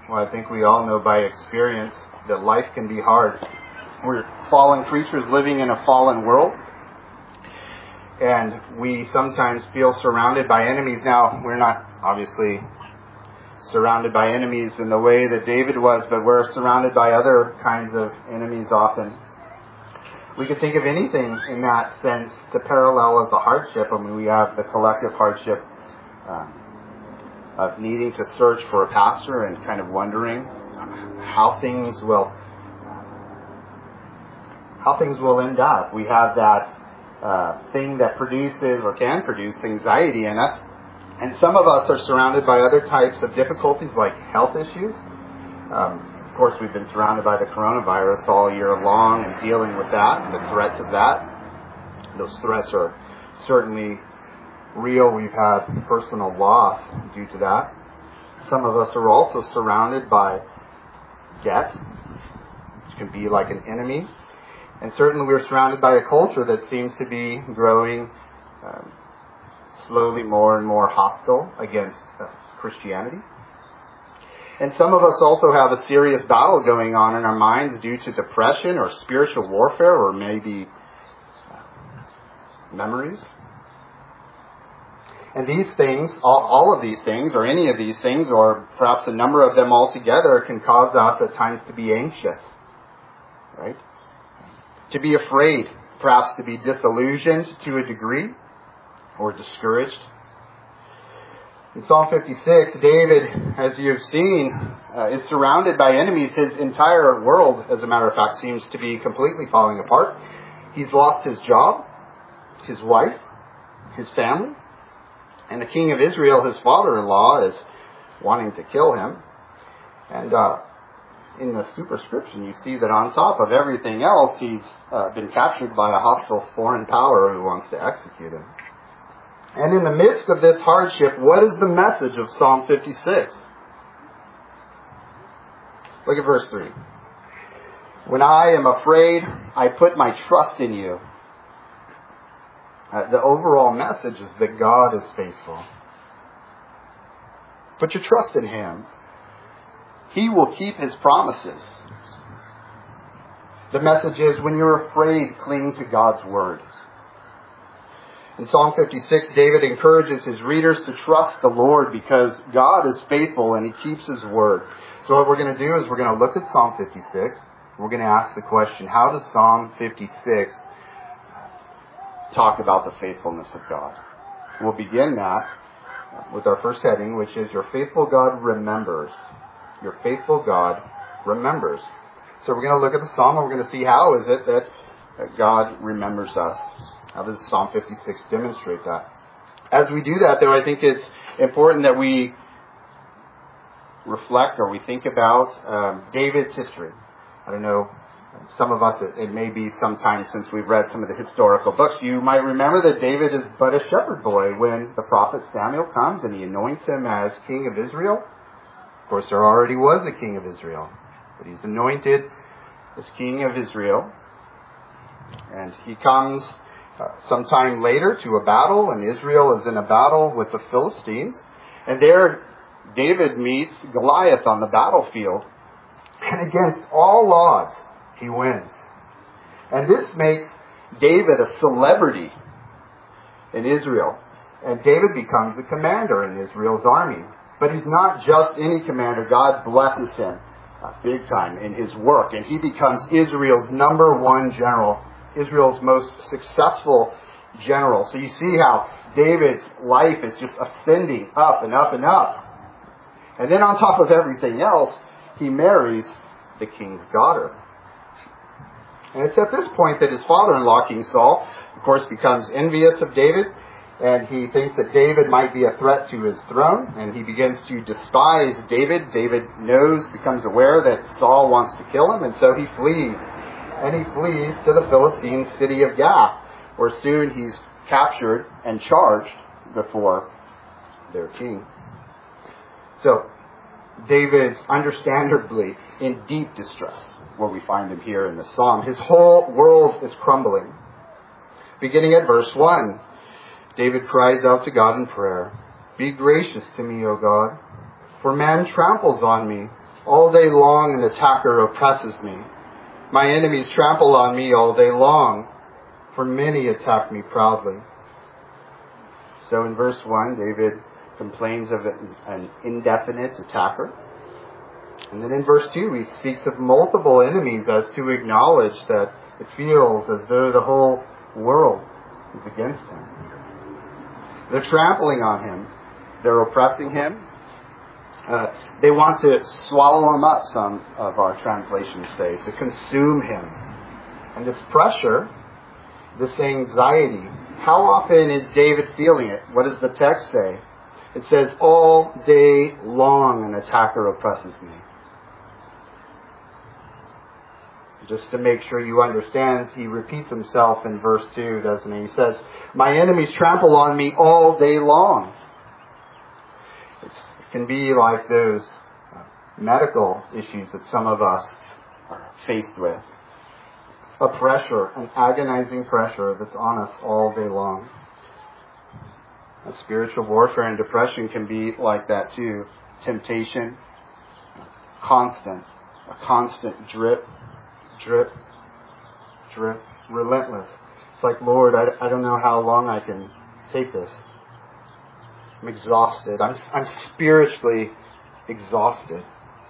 Well, I think we all know by experience that life can be hard. We're fallen creatures living in a fallen world. And we sometimes feel surrounded by enemies. Now, we're not obviously surrounded by enemies in the way that David was, but we're surrounded by other kinds of enemies often. We could think of anything in that sense to parallel as a hardship. I mean, we have the collective hardship of needing to search for a pastor and kind of wondering how things will end up. We have that thing that produces or can produce anxiety in us. And some of us are surrounded by other types of difficulties like health issues. Of course, we've been surrounded by the coronavirus all year long and dealing with that and the threats of that. Those threats are certainly real. We've had personal loss due to that. Some of us are also surrounded by debt, which can be like an enemy. And certainly we're surrounded by a culture that seems to be growing slowly more and more hostile against Christianity. And some of us also have a serious battle going on in our minds due to depression or spiritual warfare or maybe memories. And these things, all of these things, or any of these things, or perhaps a number of them all together, can cause us at times to be anxious, right? To be afraid, perhaps to be disillusioned to a degree, or discouraged. In Psalm 56, David, as you have seen, is surrounded by enemies. His entire world, as a matter of fact, seems to be completely falling apart. He's lost his job, his wife, his family. And the king of Israel, his father-in-law, is wanting to kill him. And in the superscription, you see that on top of everything else, he's been captured by a hostile foreign power who wants to execute him. And in the midst of this hardship, what is the message of Psalm 56? Look at verse 3. When I am afraid, I put my trust in you. The overall message is that God is faithful. Put your trust in Him. He will keep His promises. The message is, when you're afraid, cling to God's Word. In Psalm 56, David encourages his readers to trust the Lord because God is faithful and He keeps His Word. So what we're going to do is we're going to look at Psalm 56. We're going to ask the question, how does Psalm 56 talk about the faithfulness of God? We'll begin that with our first heading, which is Your Faithful God Remembers. Your faithful God remembers. So we're going to look at the Psalm and we're going to see how is it that God remembers us. How does Psalm 56 demonstrate that? As we do that, though, I think it's important that we reflect or we think about David's history. I don't know, some of us, it may be some time since we've read some of the historical books. You might remember that David is but a shepherd boy when the prophet Samuel comes and he anoints him as king of Israel. Of course, there already was a king of Israel, but he's anointed as king of Israel. And he comes sometime later to a battle, and Israel is in a battle with the Philistines. And there David meets Goliath on the battlefield. And against all odds, he wins. And this makes David a celebrity in Israel. And David becomes a commander in Israel's army. But he's not just any commander. God blesses him big time in his work. And he becomes Israel's number one general. Israel's most successful general. So you see how David's life is just ascending up and up and up. And then on top of everything else, he marries the king's daughter. And it's at this point that his father-in-law, King Saul, of course, becomes envious of David. And he thinks that David might be a threat to his throne. And he begins to despise David. David becomes aware that Saul wants to kill him. And so he flees. And he flees to the Philistine city of Gath, where soon he's captured and charged before their king. So, David's understandably in deep distress, where we find him here in the psalm. His whole world is crumbling. Beginning at verse 1, David cries out to God in prayer, "Be gracious to me, O God, for man tramples on me All day long an attacker oppresses me. My enemies trample on me all day long, for many attack me proudly. So in verse 1, David complains of an indefinite attacker. And then in verse 2, he speaks of multiple enemies as to acknowledge that it feels as though the whole world is against him. They're trampling on him. They're oppressing him. They want to swallow him up, some of our translations say, to consume him. And this pressure, this anxiety, how often is David feeling it? What does the text say? It says, all day long an attacker oppresses me. Just to make sure you understand, he repeats himself in verse 2, doesn't he? He says, my enemies trample on me all day long. It can be like those medical issues that some of us are faced with. A pressure, an agonizing pressure that's on us all day long. A spiritual warfare and depression can be like that too. Temptation, a constant drip, relentless. It's like, Lord, I don't know how long I can take this. I'm exhausted. I'm spiritually exhausted.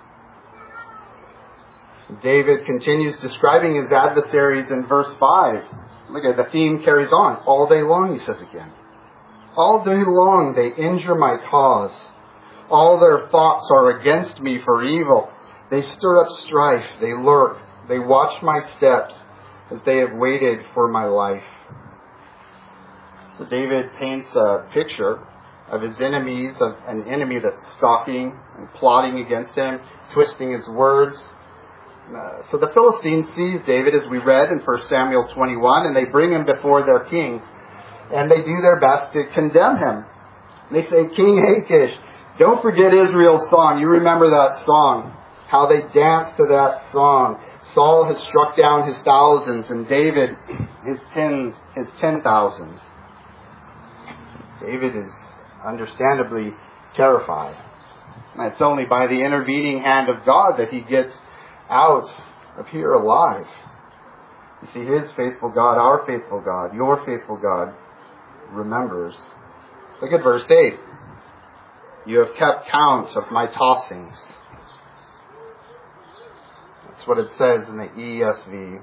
David continues describing his adversaries in verse 5. Look at the theme carries on. All day long, he says again. All day long they injure my cause. All their thoughts are against me for evil. They stir up strife. They lurk. They watch my steps as they have waited for my life. So David paints a picture of his enemies, of an enemy that's stalking and plotting against him, twisting his words. So the Philistines seize David, as we read in 1 Samuel 21, and they bring him before their king. And they do their best to condemn him. They say, King Achish, don't forget Israel's song. You remember that song, how they danced to that song. Saul has struck down his thousands and David his 10,000s. David is understandably terrified. And it's only by the intervening hand of God that he gets out of here alive. You see, his faithful God, our faithful God, your faithful God remembers. Look at verse 8. You have kept count of my tossings. That's what it says in the ESV.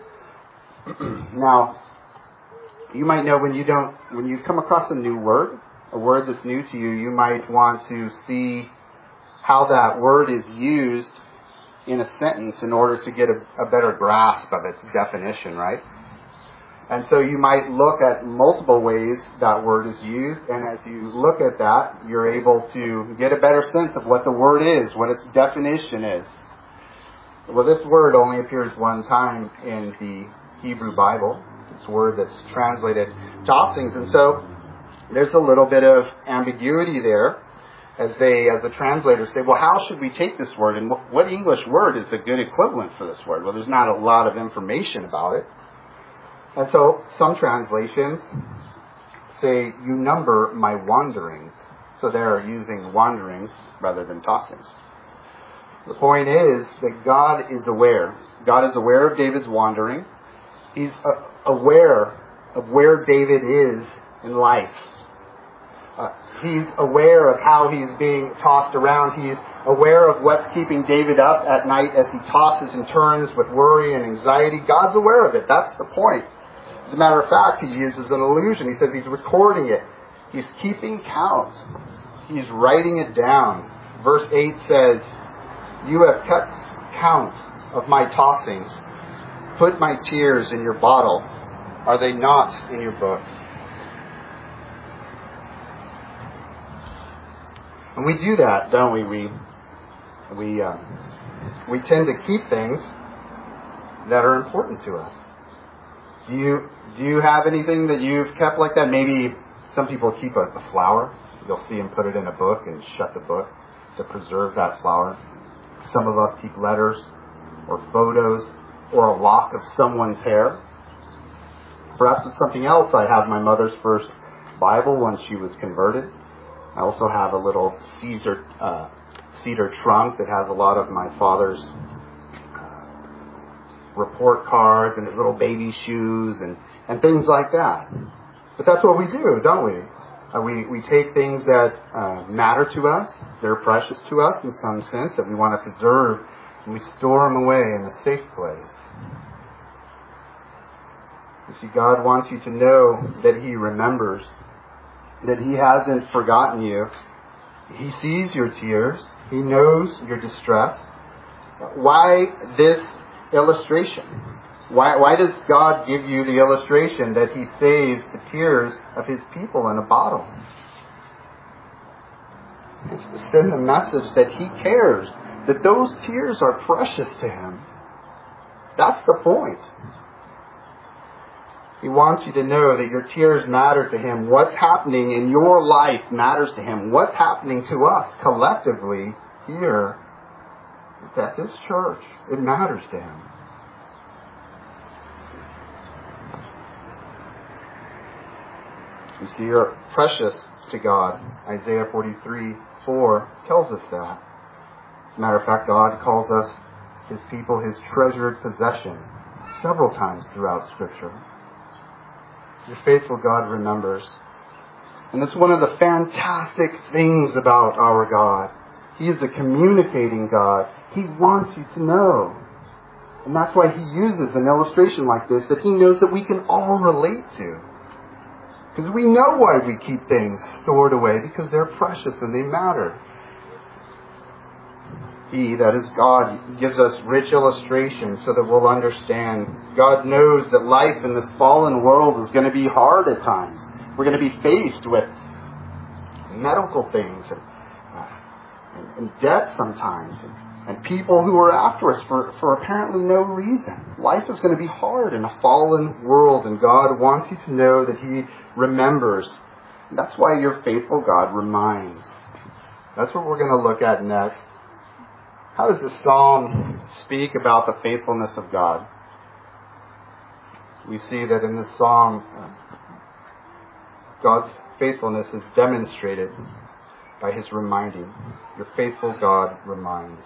Now, you might know when you come across a new word, a word that's new to you, you might want to see how that word is used in a sentence in order to get a better grasp of its definition, right? And so you might look at multiple ways that word is used, and as you look at that, you're able to get a better sense of what the word is, what its definition is. Well, this word only appears one time in the Hebrew Bible. It's a word that's translated tossings, and so there's a little bit of ambiguity there as the translators say, well, how should we take this word, and what English word is a good equivalent for this word? Well, there's not a lot of information about it. And so some translations say, you number my wanderings. So they're using wanderings rather than tossings. The point is that God is aware. God is aware of David's wandering. He's aware of where David is in life. He's aware of how he's being tossed around. He's aware of what's keeping David up at night as he tosses and turns with worry and anxiety. God's aware of it. That's the point. As a matter of fact, he uses an allusion. He says he's recording it. He's keeping count. He's writing it down. Verse 8 says, you have kept count of my tossings. Put my tears in your bottle. Are they not in your book? And we do that, don't we? We tend to keep things that are important to us. Do you have anything that you've kept like that? Maybe some people keep a flower. You'll see them put it in a book and shut the book to preserve that flower. Some of us keep letters or photos or a lock of someone's hair. Perhaps it's something else. I have my mother's first Bible when she was converted. I also have a little Caesar cedar trunk that has a lot of my father's report cards and his little baby shoes and things like that. But that's what we do, don't we? We take things that matter to us, they're precious to us in some sense, that we want to preserve, and we store them away in a safe place. You see, God wants you to know that He remembers, that He hasn't forgotten you. He sees your tears. He knows your distress. Why this illustration? Why does God give you the illustration that He saves the tears of His people in a bottle? It's to send the message that He cares, that those tears are precious to Him. That's the point. He wants you to know that your tears matter to Him. What's happening in your life matters to Him. What's happening to us collectively here at this church, it matters to Him. You see, you're precious to God. Isaiah 43:4 tells us that. As a matter of fact, God calls us His people, His treasured possession, several times throughout Scripture. Your faithful God remembers. And that's one of the fantastic things about our God. He is a communicating God. He wants you to know. And that's why He uses an illustration like this that He knows that we can all relate to. Because we know why we keep things stored away, because they're precious and they matter. He, that is God, gives us rich illustrations so that we'll understand. God knows that life in this fallen world is going to be hard at times. We're going to be faced with medical things and death sometimes, and people who are after us for apparently no reason. Life is going to be hard in a fallen world, and God wants you to know that He remembers. And that's why your faithful God reminds. That's what we're going to look at next. How does this psalm speak about the faithfulness of God? We see that in this psalm, God's faithfulness is demonstrated by His reminding. Your faithful God reminds.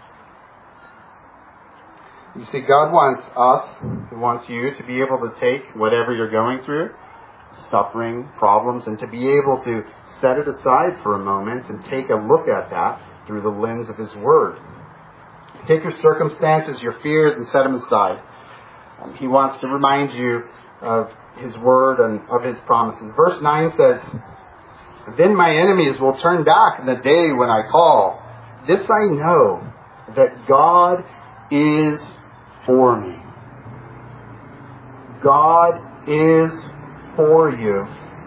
You see, God wants us, He wants you to be able to take whatever you're going through, suffering, problems, and to be able to set it aside for a moment and take a look at that through the lens of His Word. Take your circumstances, your fears, and set them aside. He wants to remind you of His Word and of His promises. Verse 9 says, "Then my enemies will turn back in the day when I call. This I know, that God is for me." God is for you.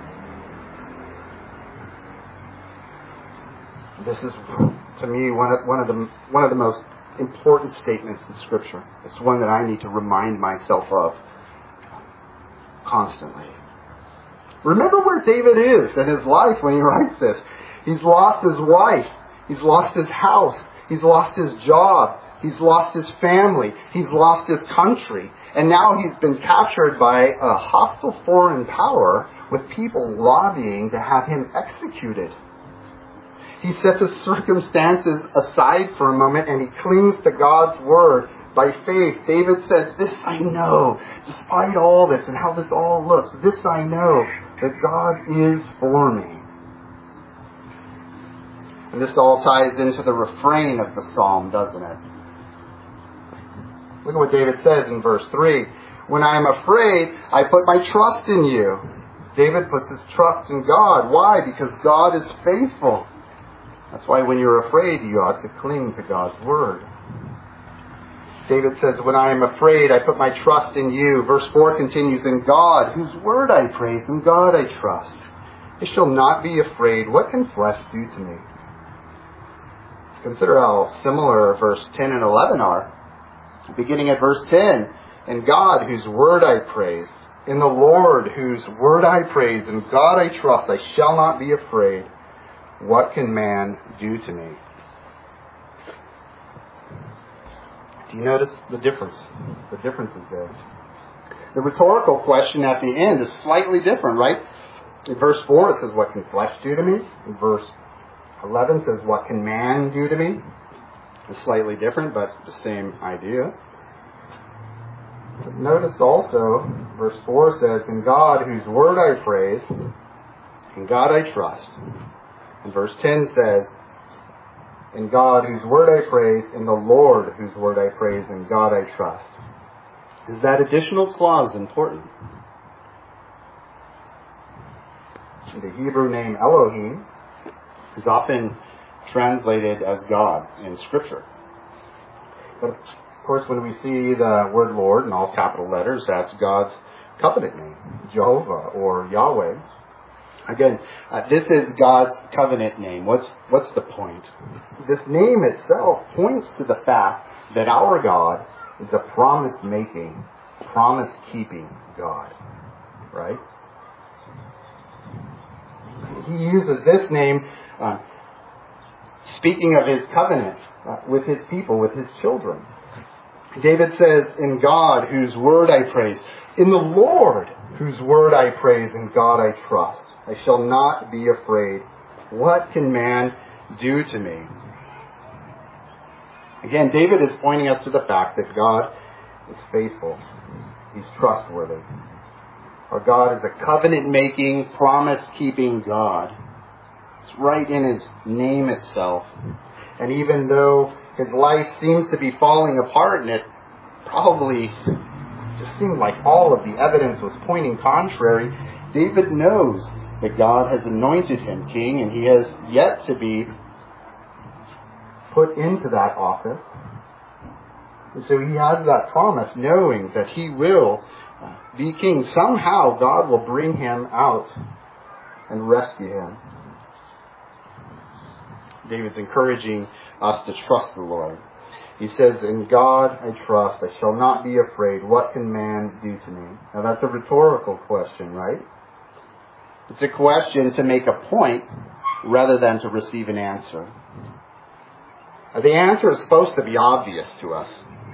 This is, to me, one of the most important statements in Scripture. It's one that I need to remind myself of constantly. Remember where David is in his life when he writes this. He's lost his wife. He's lost his house. He's lost his job. He's lost his family. He's lost his country. And now he's been captured by a hostile foreign power with people lobbying to have him executed. He sets his circumstances aside for a moment and he clings to God's Word by faith. David says, "This I know, despite all this and how this all looks, this I know, that God is for me." And this all ties into the refrain of the psalm, doesn't it? Look at what David says in verse 3. "When I am afraid, I put my trust in you." David puts his trust in God. Why? Because God is faithful. That's why when you're afraid, you ought to cling to God's Word. David says, "When I am afraid, I put my trust in you." Verse 4 continues, "In God, whose Word I praise, in God I trust. I shall not be afraid. What can flesh do to me?" Consider how similar verse 10 and 11 are. Beginning at verse 10, "In God, whose Word I praise, in the Lord, whose Word I praise, in God I trust, I shall not be afraid. What can man do to me?" Do you notice the difference? The difference is there. The rhetorical question at the end is slightly different, right? In verse 4 it says, "What can flesh do to me?" In verse 11 says, what can man do to me? It's slightly different, but the same idea. But notice also, verse 4 says, in God whose word I praise, in God I trust. And verse 10 says, in God whose word I praise, in the Lord whose word I praise, in God I trust. Is that additional clause important? The Hebrew name Elohim is often translated as God in Scripture. But of course, when we see the word Lord in all capital letters, that's God's covenant name, Jehovah or Yahweh. Again, this is God's covenant name. What's the point? This name itself points to the fact that our God is a promise-making, promise-keeping God. Right? He uses this name speaking of his covenant with his people, with his children. David says, in God whose word I praise, in the Lord whose word I praise, in God I trust. I shall not be afraid. What can man do to me? Again, David is pointing us to the fact that God is faithful. He's trustworthy. Our God is a covenant-making, promise-keeping God. It's right in his name itself. And even though his life seems to be falling apart, and it probably just seemed like all of the evidence was pointing contrary, David knows that God has anointed him king, and he has yet to be put into that office. And so he has that promise, knowing that he will be king. Somehow God will bring him out and rescue him. David's encouraging us to trust the Lord. He says, in God I trust, I shall not be afraid. What can man do to me? Now that's a rhetorical question, right? It's a question to make a point rather than to receive an answer. The answer is supposed to be obvious to us.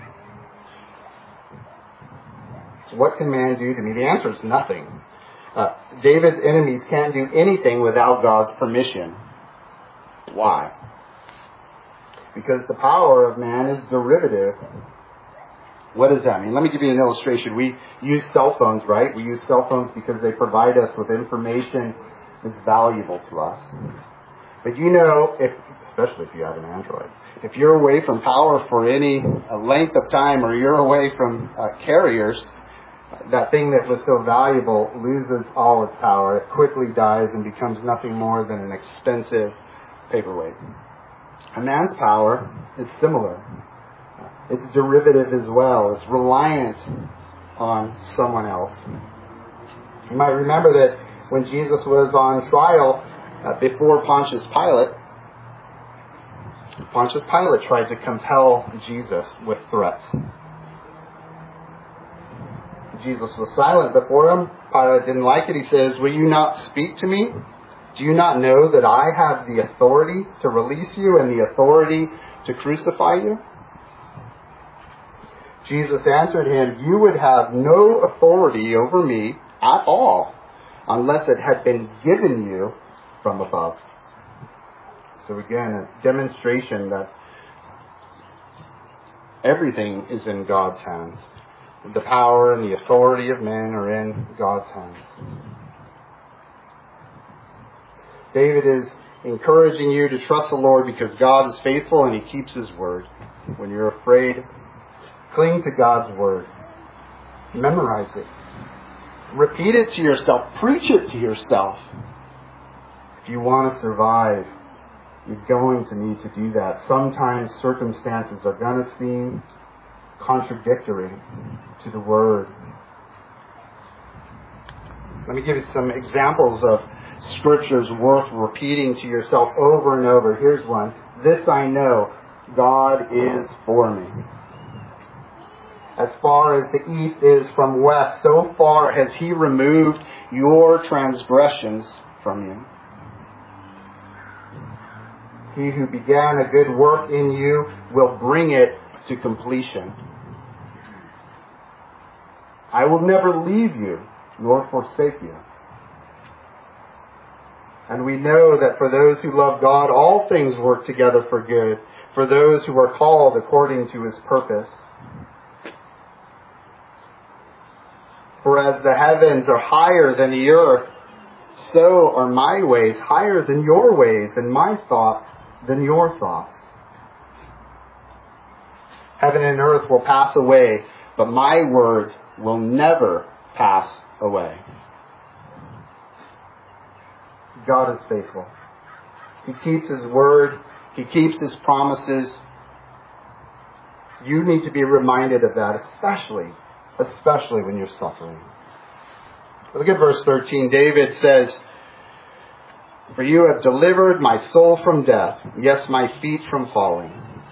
What can man do to me? The answer is nothing. David's enemies can't do anything without God's permission. Why? Because the power of man is derivative. What does that mean? Let me give you an illustration. We use cell phones, right? We use cell phones because they provide us with information that's valuable to us. But you know, especially if you have an Android, if you're away from power for any length of time, or you're away from carriers, that thing that was so valuable loses all its power. It quickly dies and becomes nothing more than an expensive paperweight. A man's power is similar. It's derivative as well. It's reliant on someone else. You might remember that when Jesus was on trial before Pontius Pilate tried to compel Jesus with threats. Jesus was silent before him. Pilate didn't like it. He says, will you not speak to me? Do you not know that I have the authority to release you and the authority to crucify you? Jesus answered him, you would have no authority over me at all unless it had been given you from above. So again, a demonstration that everything is in God's hands. The power and the authority of men are in God's hands. David is encouraging you to trust the Lord because God is faithful and He keeps His word. When you're afraid, cling to God's word. Memorize it. Repeat it to yourself. Preach it to yourself. If you want to survive, you're going to need to do that. Sometimes circumstances are going to seem contradictory to the word. Let me give you some examples of scriptures worth repeating to yourself over and over. Here's one. This I know, God is for me. As far as the east is from west, so far has He removed your transgressions from you. He who began a good work in you will bring it to completion. I will never leave you nor forsake you. And we know that for those who love God, all things work together for good, for those who are called according to His purpose. For as the heavens are higher than the earth, so are my ways higher than your ways, and my thoughts than your thoughts. Heaven and earth will pass away, but my words will never pass away. God is faithful. He keeps His word. He keeps His promises. You need to be reminded of that, especially when you're suffering. Look at verse 13. David says, "For you have delivered my soul from death, yes, my feet from falling."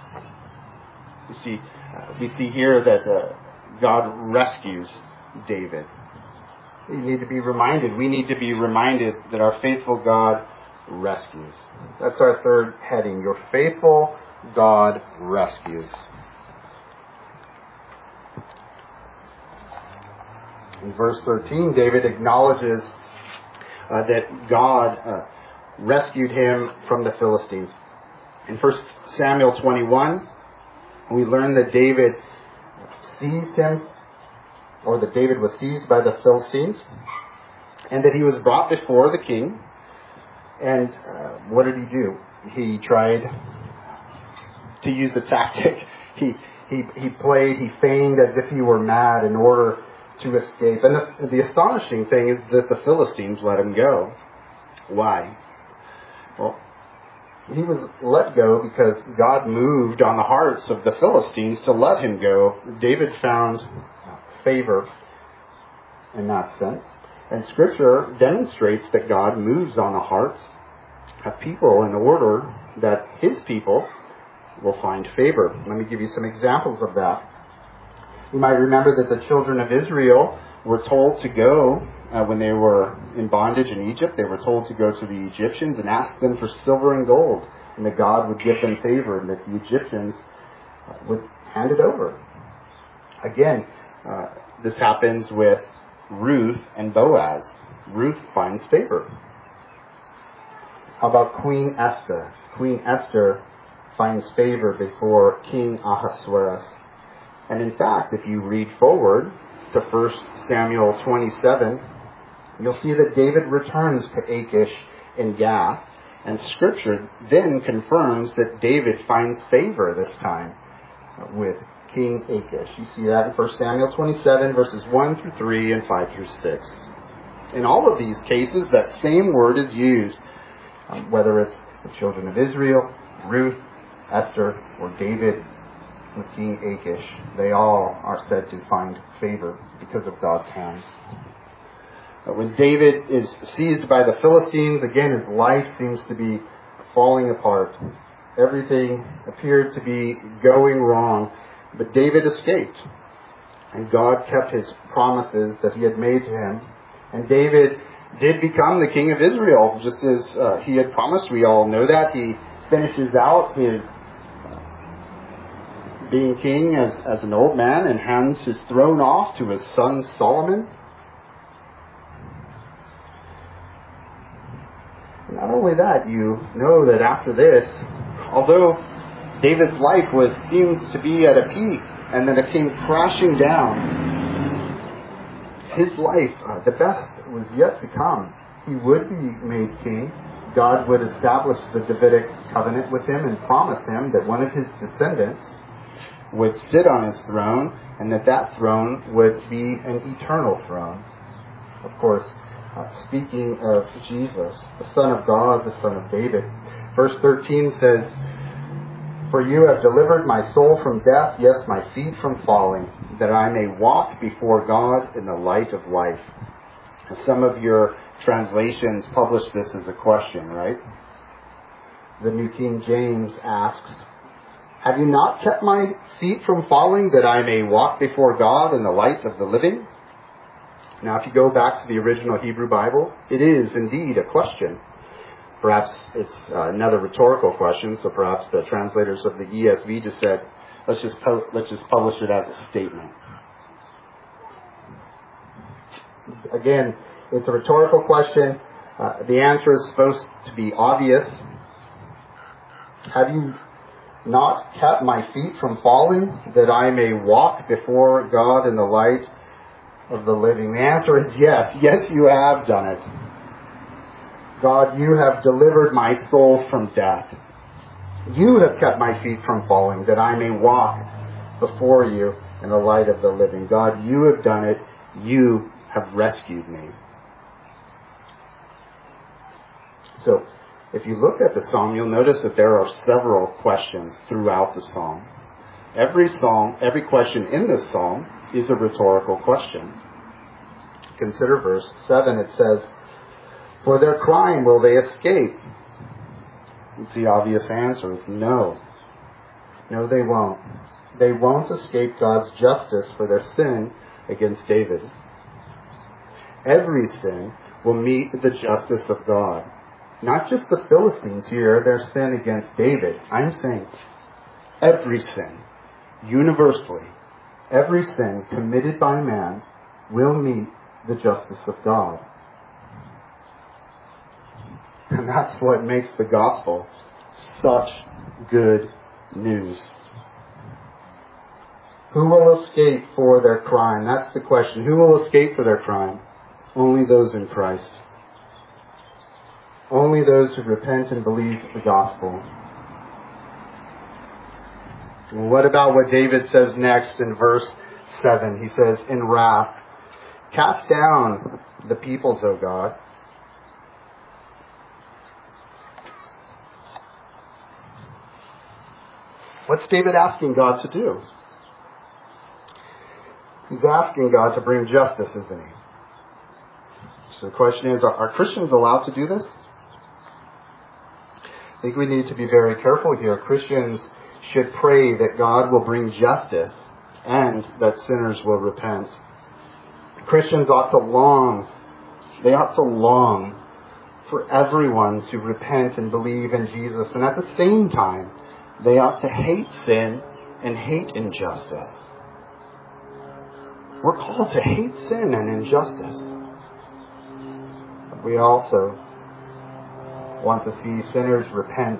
We see here that God rescues David. You need to be reminded. We need to be reminded that our faithful God rescues. That's our third heading. Your faithful God rescues. In verse 13, David acknowledges that God rescued him from the Philistines. In 1 Samuel 21, we learn that David seized him, or that David was seized by the Philistines, and that he was brought before the king. And what did he do? He tried to use the tactic. He feigned as if he were mad in order to escape. And the astonishing thing is that the Philistines let him go. Why? Well, he was let go because God moved on the hearts of the Philistines to let him go. David found favor in that sense. And Scripture demonstrates that God moves on the hearts of people in order that His people will find favor. Let me give you some examples of that. You might remember that the children of Israel were told to go, when they were in bondage in Egypt, they were told to go to the Egyptians and ask them for silver and gold, and that God would give them favor, and that the Egyptians would hand it over. Again, this happens with Ruth and Boaz. Ruth finds favor. How about Queen Esther? Queen Esther finds favor before King Ahasuerus. And in fact, if you read forward to 1 Samuel 27, you'll see that David returns to Achish in Gath, and Scripture then confirms that David finds favor this time with King Achish. You see that in 1 Samuel 27, verses 1 through 3 and 5 through 6. In all of these cases, that same word is used, whether it's the children of Israel, Ruth, Esther, or David with King Achish. They all are said to find favor because of God's hand. When David is seized by the Philistines, again, his life seems to be falling apart. Everything appeared to be going wrong, but David escaped. And God kept His promises that He had made to him. And David did become the king of Israel, just as he had promised. We all know that. He finishes out his being king as an old man and hands his throne off to his son Solomon. Not only that, you know that after this, although David's life seemed to be at a peak and then it came crashing down, his life, the best was yet to come. He would be made king. God would establish the Davidic covenant with him and promise him that one of his descendants would sit on his throne, and that throne would be an eternal throne. Of course, speaking of Jesus, the Son of God, the Son of David. Verse 13 says, "For you have delivered my soul from death, yes, my feet from falling, that I may walk before God in the light of life." Some of your translations publish this as a question, right? The New King James asks, "Have you not kept my feet from falling, that I may walk before God in the light of the living?" Now, if you go back to the original Hebrew Bible, it is indeed a question. Perhaps it's another rhetorical question, so perhaps the translators of the ESV just said, let's just publish it as a statement. Again, it's a rhetorical question. The answer is supposed to be obvious. Have you not kept my feet from falling, that I may walk before God in the light of the living? The answer is yes. Yes, you have done it. God, you have delivered my soul from death. You have kept my feet from falling, that I may walk before you in the light of the living. God, you have done it. You have rescued me. So, if you look at the psalm, you'll notice that there are several questions throughout the psalm. Every question in this psalm is a rhetorical question. Consider verse 7. It says, "For their crime will they escape?" It's the obvious answer. It's no. No, they won't. They won't escape God's justice for their sin against David. Every sin will meet the justice of God. Not just the Philistines here, their sin against David. I'm saying every sin, universally, every sin committed by man will meet the justice of God. And that's what makes the gospel such good news. Who will escape for their crime? That's the question. Who will escape for their crime? Only those in Christ. Only those who repent and believe the gospel. Well, what about what David says next in verse 7? He says, "In wrath, cast down the peoples, O God." What's David asking God to do? He's asking God to bring justice, isn't he? So the question is, are Christians allowed to do this? I think we need to be very careful here. Christians should pray that God will bring justice and that sinners will repent. Christians ought to long for everyone to repent and believe in Jesus. And at the same time, they ought to hate sin and hate injustice. We're called to hate sin and injustice. But we also want to see sinners repent.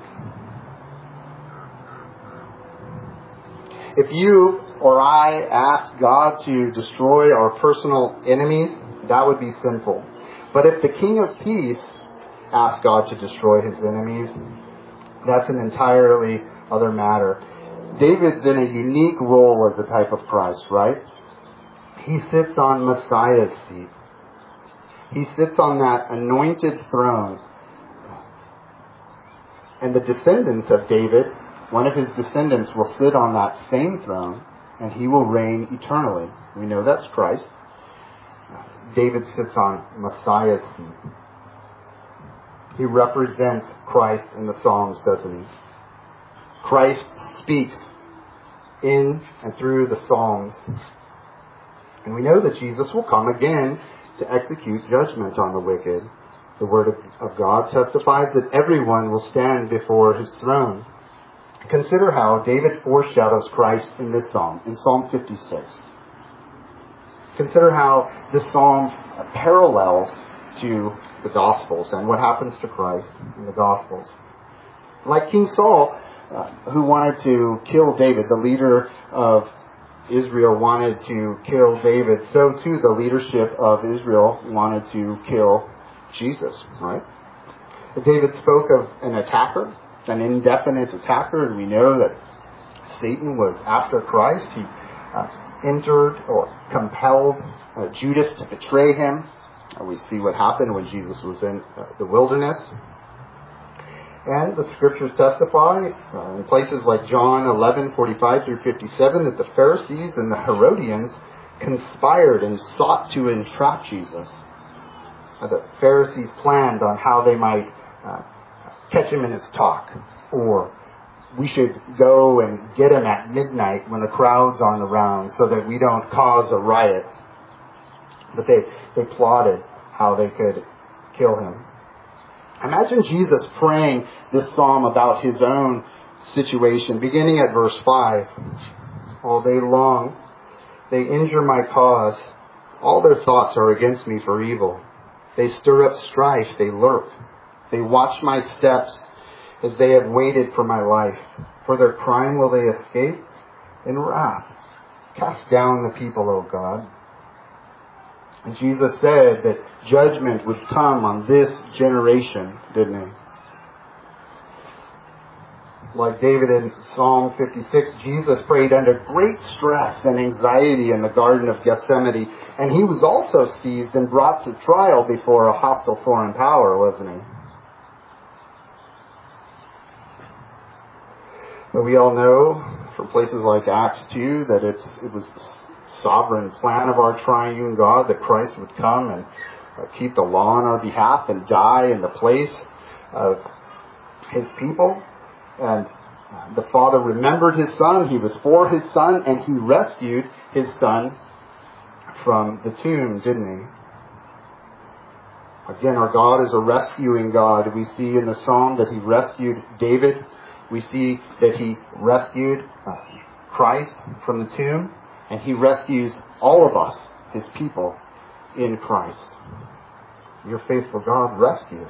If you or I ask God to destroy our personal enemies, that would be sinful. But if the King of Peace asks God to destroy his enemies, that's an entirely other matter. David's in a unique role as a type of Christ, right? He sits on Messiah's seat. He sits on that anointed throne. And the descendants of David, one of his descendants will sit on that same throne, and he will reign eternally. We know that's Christ. David sits on Messiah's seat. He represents Christ in the Psalms, doesn't he? Christ speaks in and through the Psalms. And we know that Jesus will come again to execute judgment on the wicked. The Word of God testifies that everyone will stand before his throne. Consider how David foreshadows Christ in this psalm, in Psalm 56. Consider how this psalm parallels to the Gospels and what happens to Christ in the Gospels. Like King Saul, who wanted to kill David, the leader of Israel wanted to kill David, so too the leadership of Israel wanted to kill Jesus, right? David spoke of an attacker, an indefinite attacker, and we know that Satan was after Christ. He entered or compelled Judas to betray him. We see what happened when Jesus was in the wilderness. And the scriptures testify in places like John 11:45 through 57 that the Pharisees and the Herodians conspired and sought to entrap Jesus. The Pharisees planned on how they might catch him in his talk, or we should go and get him at midnight when the crowds aren't around so that we don't cause a riot. But they plotted how they could kill him. Imagine Jesus praying this psalm about his own situation, beginning at verse 5. All day long, they injure my cause. All their thoughts are against me for evil. They stir up strife. They lurk. They watch my steps as they have waited for my life. For their crime will they escape? In wrath. Cast down the people, O God. And Jesus said that judgment would come on this generation, didn't he? Like David in Psalm 56, Jesus prayed under great stress and anxiety in the Garden of Gethsemane. And he was also seized and brought to trial before a hostile foreign power, wasn't he? But we all know from places like Acts 2 that it was the sovereign plan of our triune God that Christ would come and keep the law on our behalf and die in the place of his people. And the Father remembered his Son. He was for his Son, and he rescued his Son from the tomb, didn't he? Again, our God is a rescuing God. We see in the Psalm that he rescued David. We see that he rescued Christ from the tomb, and he rescues all of us, his people, in Christ. Your faithful God rescues.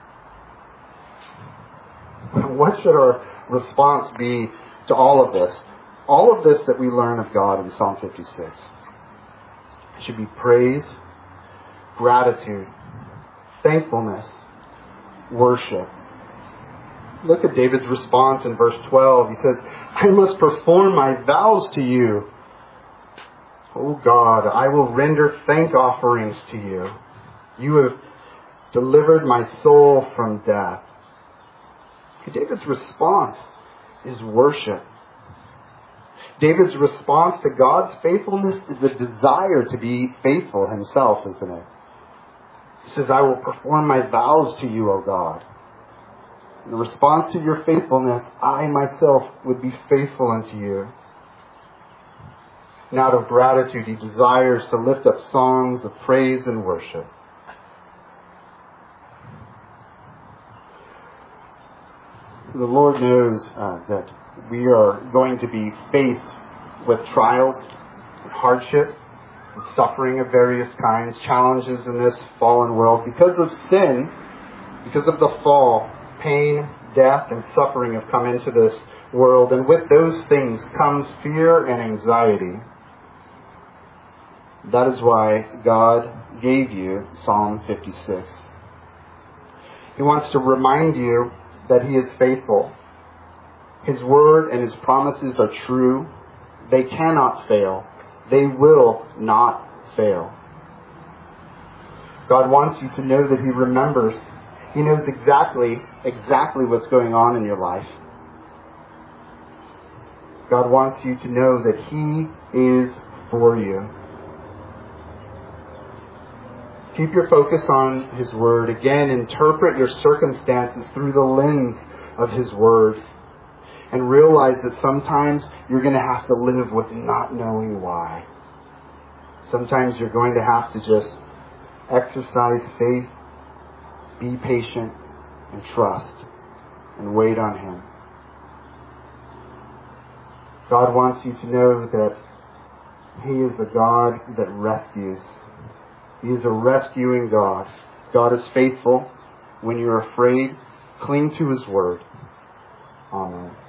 What should our response be to all of this? All of this that we learn of God in Psalm 56. It should be praise, gratitude, thankfulness, worship. Look at David's response in verse 12. He says, I must perform my vows to you. O God, I will render thank offerings to you. You have delivered my soul from death. David's response is worship. David's response to God's faithfulness is a desire to be faithful himself, isn't it? He says, I will perform my vows to you, O God. In response to your faithfulness, I myself would be faithful unto you. And out of gratitude, he desires to lift up songs of praise and worship. The Lord knows that we are going to be faced with trials, and hardship, and suffering of various kinds, challenges in this fallen world. Because of sin, because of the fall, pain, death, and suffering have come into this world. And with those things comes fear and anxiety. That is why God gave you Psalm 56. He wants to remind you that he is faithful. His word and his promises are true. They cannot fail. They will not fail. God wants you to know that he remembers. He knows exactly what's going on in your life. God wants you to know that he is for you. Keep your focus on his word. Again, interpret your circumstances through the lens of his word. And realize that sometimes you're going to have to live with not knowing why. Sometimes you're going to have to just exercise faith, be patient, and trust, and wait on him. God wants you to know that he is a God that rescues. He is a rescuing God. God is faithful. When you're afraid, cling to his word. Amen.